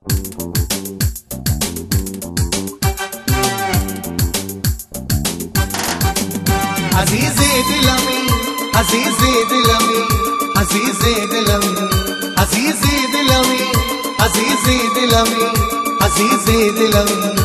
عزیزی دلمی عزیزی دلمی عزیزی دلمی عزیزی دلمی عزیزی دلمی عزیزی دلمی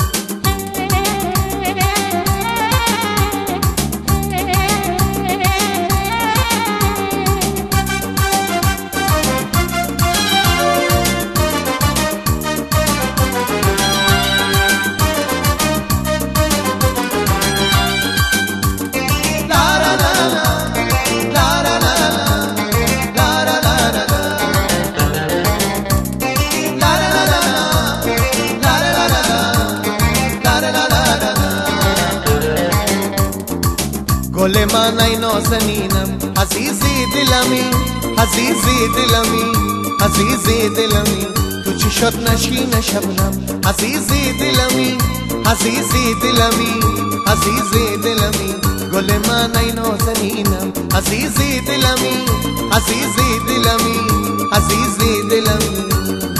گل من ای نازنینم عزیزی دلمی عزیزی دلمی عزیزی دلمی تو چشات نشین شبنم عزیزی دلمی عزیزی دلمی عزیزی دلمی گل من ای نازنینم عزیزی دلمی عزیزی دلمی عزیزی دلمی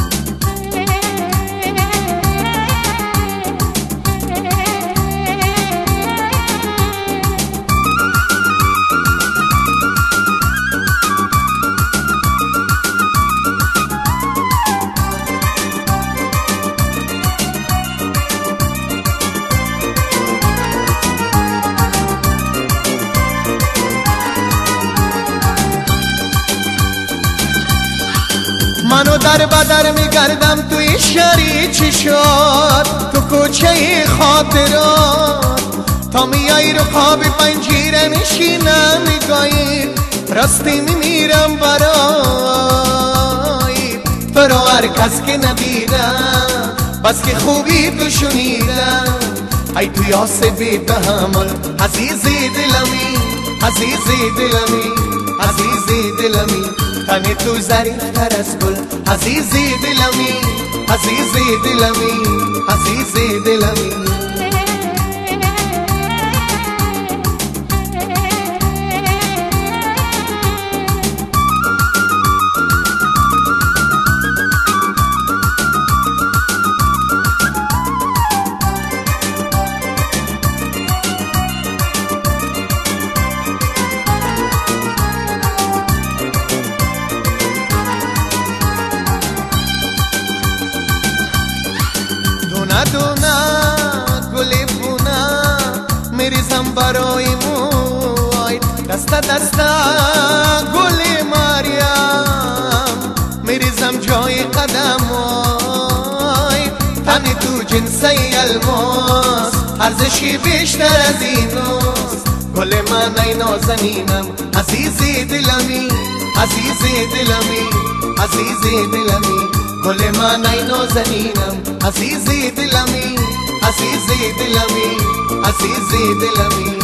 منو در بدر میگردم توی شهری چشات تو کوچه خاطرات تا میای رو خواب پنجره میشینم نگاهی راستی میمیرم برای تو رو هر کس که ندیدم بس که خوبی تو شنیدم ای توی آسبی به همال عزیزی دلمی عزیزی دلمی عزیزی دلمی تنی تو ظریفتر از گل عزیزی دلمی عزیزی دلمی عزیزی دلمی دونا گلی پونا میریزم برای موی دستا دستا گلی مریم میریزم جای قدمای تنی تو جنسه الماس ارزشی بیشتر از ایناست گل من ای نازنینم عزیزی دلمی عزیزی دلمی عزیزی دلمی گل من ای نازنینم عزیزی دلمی عزیزی دلمی عزیزی دلمی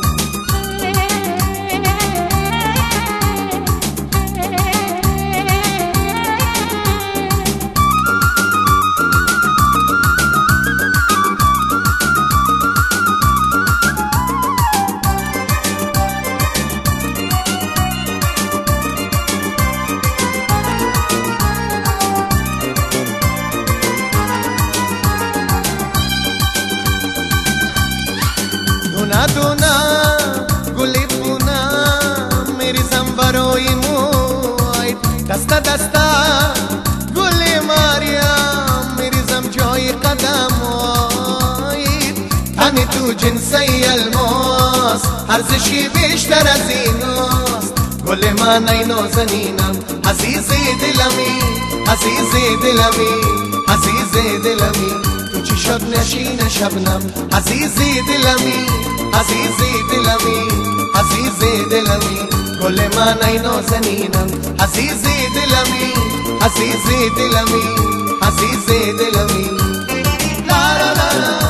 دونا گلی پونا میریزم برای موی دستا دستا گلی مریم میریزم جای قدمای تنی تو جنسه الماس ارزشی بیشتر از ایناست گل من ای نازنینم عزیزی دلمی عزیزی دلمی عزیزی دلمی تو چشات نشین شبنم عزیزی دلمی عزیزی دلمی عزیزی دلمی گل من ای نازنینم عزیزی دلمی عزیزی دلمی عزیزی دلمی لا لا لا لا